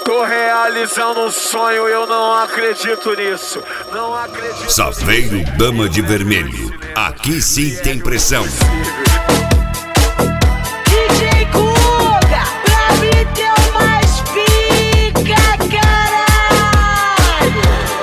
Tô realizando um sonho, eu não acredito nisso. Não acredito. Saveiro Dama de Vermelho, aqui sim tem pressão. DJ Guga, pra mim deu mais pica, caralho.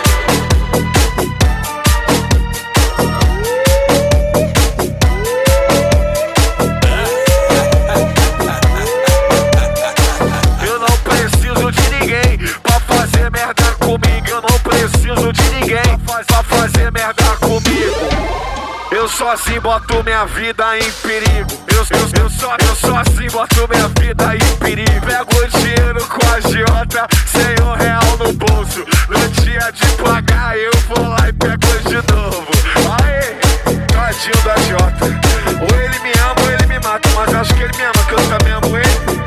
Eu não preciso de ninguém pra fazer merda comigo. Eu não preciso de ninguém pra fazer merda comigo. Eu sozinho boto minha vida em perigo. Eu sozinho boto minha vida em perigo. Pego o dinheiro com a agiota, R$100 no bolso. No dia de pagar eu vou lá e pego de novo. Aê, tadinho da agiota. Ou ele me ama ou ele me mata. Mas acho que ele me ama, que eu também amo ele.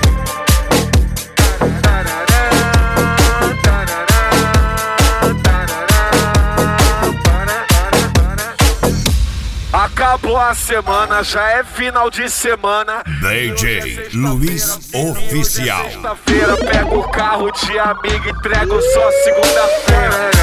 Acabou a semana, já é final de semana. DJ Luiz Oficial. Sexta-feira pego o carro de amigo, entrego só segunda-feira.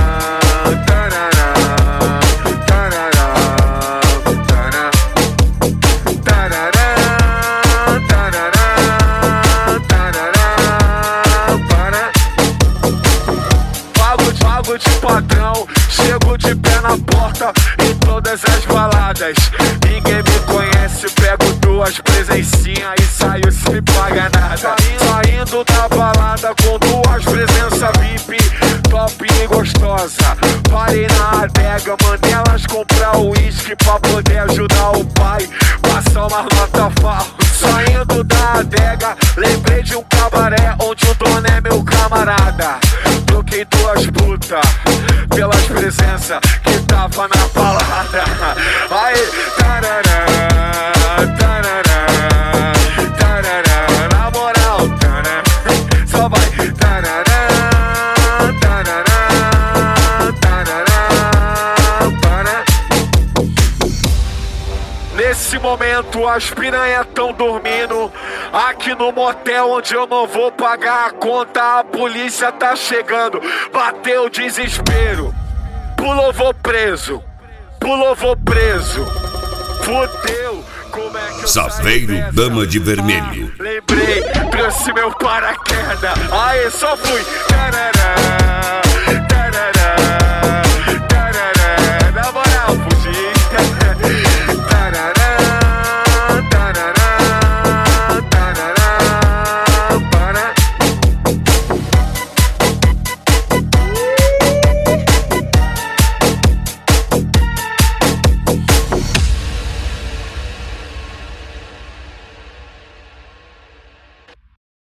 Pago de padrão, chego de pé na porta em todas as baladas. Ninguém me conhece, pego duas presencinhas e saio sem pagar nada. Saindo da balada com duas presenças VIP, top e gostosa. Parei na adega, mandei elas comprar uísque pra poder ajudar o pai, passar uma nota falsa. Saindo da adega, lembrei de um cabaré onde o dono é meu camarada. Troquei duas putas pelas presenças que tava na balada. Aí, tarará, tarará, tarará, na moral, tarará, só vai, tarará, tarará, tarará, para. Nesse momento as piranhas tão dormindo aqui no motel onde eu não vou pagar a conta. A polícia tá chegando, bateu o desespero. Pulou, vou preso. Pulou, vou preso. Fudeu, como é que eu Saveiro Dama de Vermelho. Lembrei, trouxe meu paraquedas. Aê, só fui. Tarará.